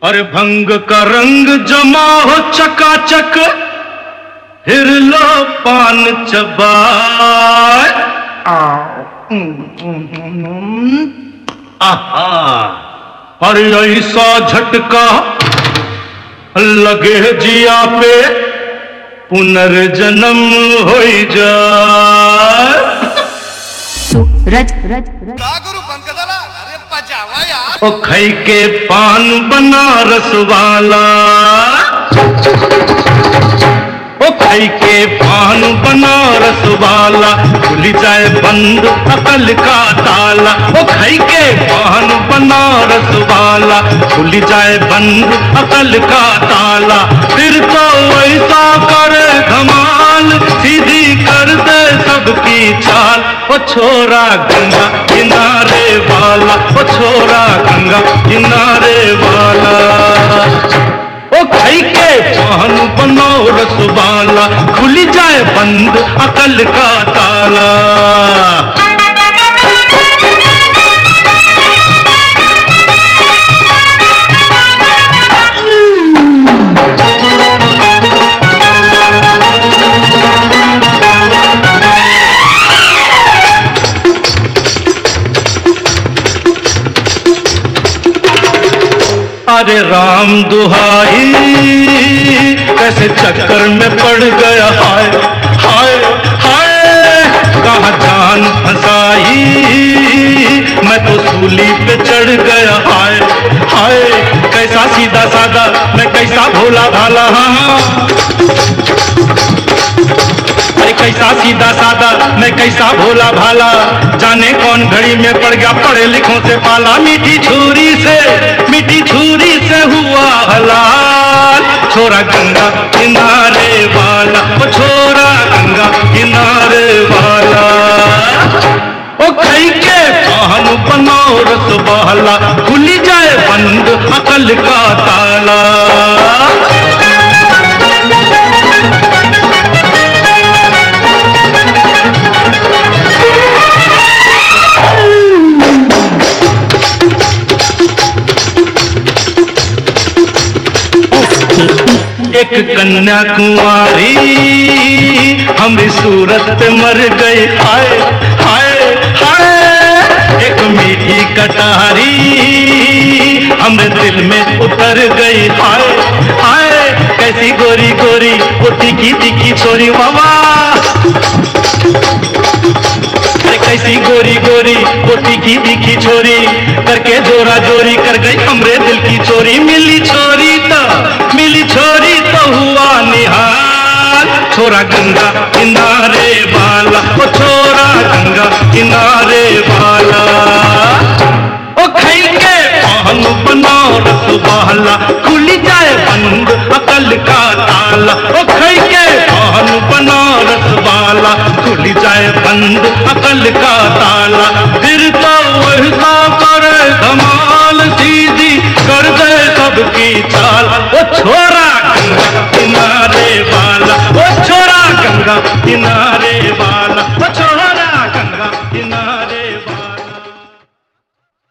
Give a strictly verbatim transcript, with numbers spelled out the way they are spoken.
अरे भंग का रंग जमा हो चकाचक, फिर लो पान चबाए। आहा, और ऐसा झटका लगे जिया पे पुनर्जन्म हो जाए। रज रज रज अरे पजावा यार। ओ खाई के पान बनारस वाला, ओ खाई के पान बनारस वाला, खुल जाए बंद अकल का ताला। ओ खाई के पान बनारस वाला, खुल जाए बंद अकल का ताला। फिर तो ऐसा करे धमाल, सीधी कर दे सबकी चाल। ओ छोरा गंगा किनारे वाला, ओ छोरा गंगा किनारे वाला। ओ खाई के पान बनारस वाला, खुल जाए बंद अकल का ताला। अरे राम दुहाई, कैसे चक्कर में पड़ गया। हाय हाय हाय, कहाँ जान फंसाई, मैं तो सूली पे चढ़ गया। हाय हाय, कैसा सीधा साधा, मैं कैसा भोला भाला। हाँ, अरे कैसा सीधा साधा, मैं कैसा भोला भाला। जाने कौन घड़ी में पड़ गया पढ़े लिखों से पाला। मीठी छुरी से, मीठी छुरी से हुआ हलाल। छोरा गंगा किनारे वाला, ओ छोरा गंगा किनारे वाला। ओ खाई के पान बनारस वाला, खुल जाए बंद अकल का ताला। एक कन्या कुंवारी हमारी सूरत पे मर गई। हाय हाय हाय, एक मीठी कटारी हमरे दिल में उतर गई। हाय हाय, कैसी गोरी गोरी वो तीखी तीखी छोरी। बाबा कैसी गोरी गोरी वो तीखी तीखी छोरी, करके जोरा जोरी कर गई हमरे दिल की चोरी। मिली छोरी तो मिली छोरी तो हुआ निहाल। छोरा गंगा किनारे वाला, ओ छोरा गंगा किनारे वाला। ओ खाई के पान बनारस वाला, खुल जाए बंद अकल का ताला। ओ खाई के पान बनारस वाला, खुल जाए बंद अकल का ताला। फिर तो वैसा करे धमाल, सीधी कर दे सबकी चाल। ओ छोरा